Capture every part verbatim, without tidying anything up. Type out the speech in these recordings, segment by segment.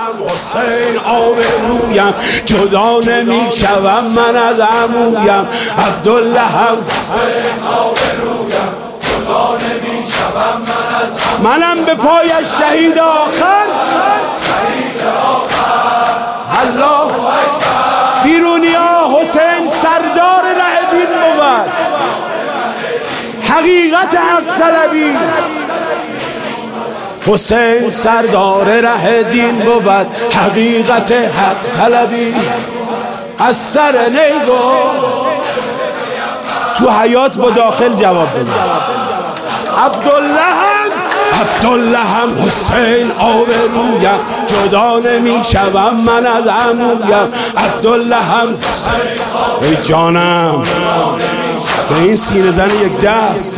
حسین آبرویم جدا نمیشوم من از عمویم عبدالله هم حسین آبرویم جدا نمیشوم من از عمویم منم به پایش شهید آخر شهید آخر الله اکبر بیرونیا حسین سردار ره دین بود حقیقت حق طلبی حسین سردار ره دین بود حقیقت حق طلبی از سر نیگو تو حیات با داخل جواب بده عبدالله هم عبدالله هم حسین آبرویم جدا نمیشوم من از عمویم عبدالله هم ای جانم به این سینه زن یک دست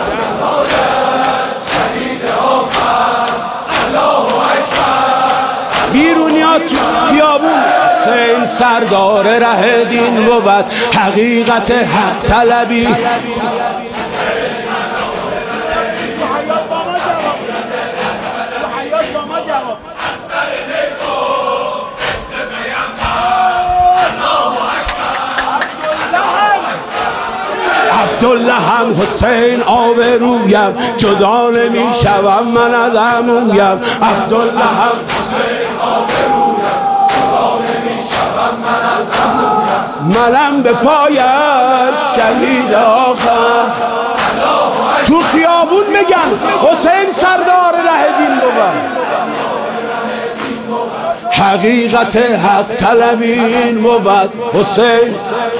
بیرونیا تو خیابون حسین سردار ره دین بود حقیقت حق طلبی عبدالله هم حسین آبرویم جدا نمیشوم من از عمویم عبدالله هم حسین آبرویم جدا نمیشوم من از عمویم منم به پایش شهید آخر تو خیابون میگن حسین سردار ره دین بود حقیقت حق طلبین بود حسین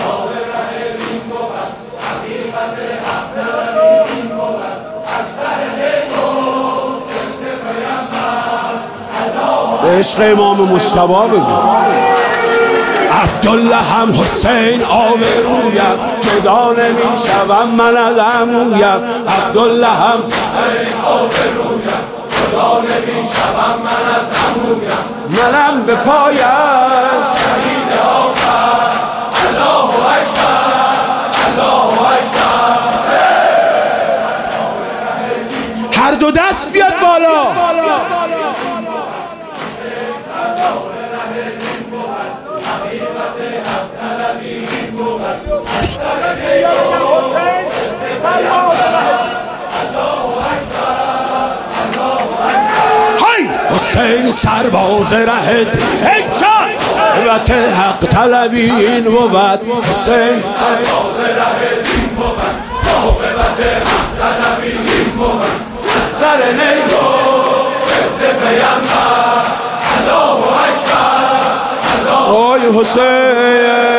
عشق امام مجتبی بگو عبدالله هم حسین آبرویم جدا نمیشوم من از عمویم عبدالله هم حسین آبرویم جدا نمیشوم من از عمویم منم به پایش شهید آخر الله اکبر الله اکبر هر دو دست بیاد بالا حسین سرباز ره حقیقت حق طلبین بود حسین سرباز ره دین بود حقیقت حق طلبین بود سر نیگو ضد پیامبر الله اکبر آی حسین